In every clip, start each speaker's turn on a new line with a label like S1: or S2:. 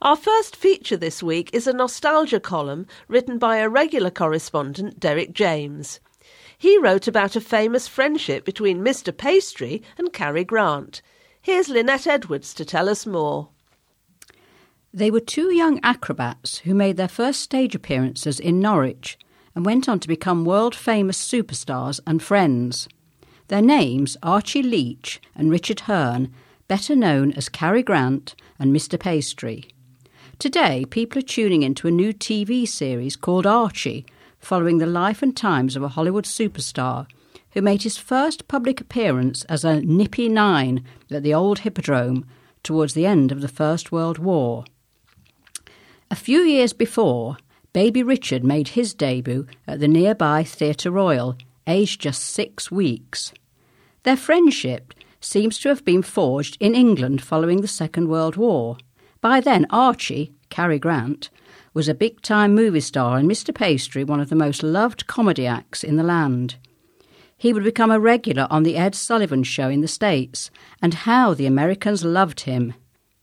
S1: Our first feature this week is a nostalgia column written by a regular correspondent, Derek James. He wrote about a famous friendship between Mr. Pastry and Cary Grant. Here's Lynette Edwards to tell us more.
S2: They were two young acrobats who made their first stage appearances in Norwich and went on to become world-famous superstars and friends. Their names, Archie Leach and Richard Hearn, better known as Cary Grant and Mr. Pastry. Today, people are tuning into a new TV series called Archie, following the life and times of a Hollywood superstar who made his first public appearance as a nippy 9 at the old Hippodrome towards the end of the First World War. A few years before, baby Richard made his debut at the nearby Theatre Royal, aged just 6 weeks. Their friendship seems to have been forged in England following the Second World War. By then, Archie, Cary Grant, was a big-time movie star and Mr. Pastry one of the most loved comedy acts in the land. He would become a regular on the Ed Sullivan Show in the States, and how the Americans loved him.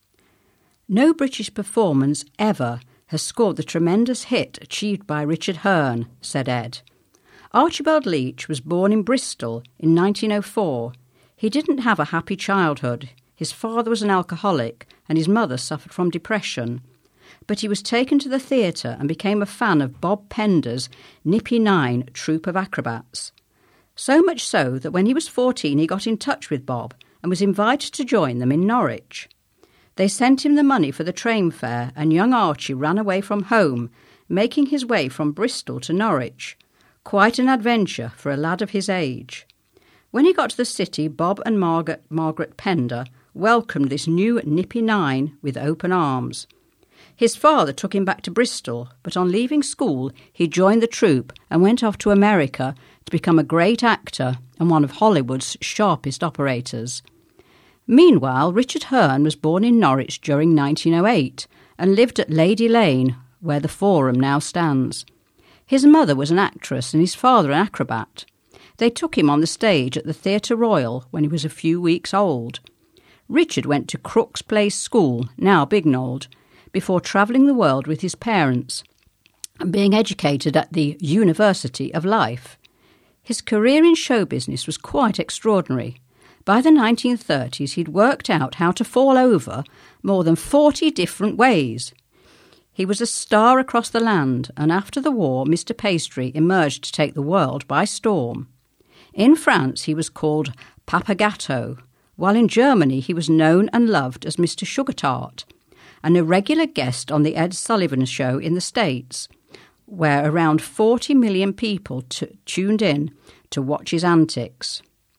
S2: No British performance ever has scored the tremendous hit achieved by Richard Hearn, said Ed. Archibald Leach was born in Bristol in 1904. He didn't have a happy childhood. His father was an alcoholic and his mother suffered from depression. But he was taken to the theatre and became a fan of Bob Pender's Nippy 9 troupe of acrobats. So much so that when he was 14 he got in touch with Bob and was invited to join them in Norwich. They sent him the money for the train fare and young Archie ran away from home, making his way from Bristol to Norwich. Quite an adventure for a lad of his age. When he got to the city, Bob and Margaret Pender welcomed this new Nippy 9 with open arms. His father took him back to Bristol, but on leaving school he joined the troupe and went off to America to become a great actor and one of Hollywood's sharpest operators. Meanwhile, Richard Hearn was born in Norwich during 1908 and lived at Lady Lane, where the Forum now stands. His mother was an actress and his father an acrobat. They took him on the stage at the Theatre Royal when he was a few weeks old. Richard went to Crooks Place School, now Bignold, before travelling the world with his parents and being educated at the University of Life. His career in show business was quite extraordinary. By the 1930s, he'd worked out how to fall over more than 40 different ways. He was a star across the land, and after the war, Mr. Pastry emerged to take the world by storm. In France, he was called Papa Gatto, while in Germany he was known and loved as Mr. Sugar Tart, and a regular guest on the Ed Sullivan Show in the States, where around 40 million people tuned in to watch his antics.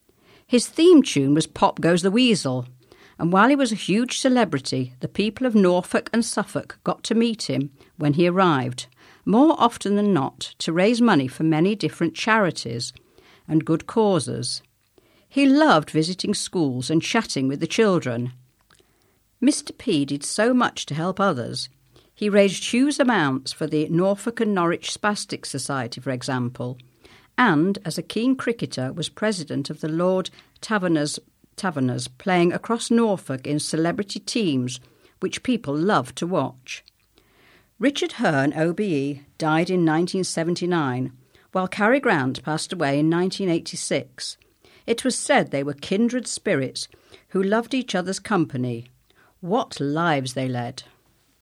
S2: His theme tune was Pop Goes the Weasel, and while he was a huge celebrity, the people of Norfolk and Suffolk got to meet him when he arrived, more often than not to raise money for many different charities and good causes. He loved visiting schools and chatting with the children. Mr. P did so much to help others. He raised huge amounts for the Norfolk and Norwich Spastic Society, for example, and, as a keen cricketer, was president of the Lord Taverners, playing across Norfolk in celebrity teams, which people loved to watch. Richard Hearn, OBE, died in 1979, while Cary Grant passed away in 1986. It was said they were kindred spirits who loved each other's company. What lives they led!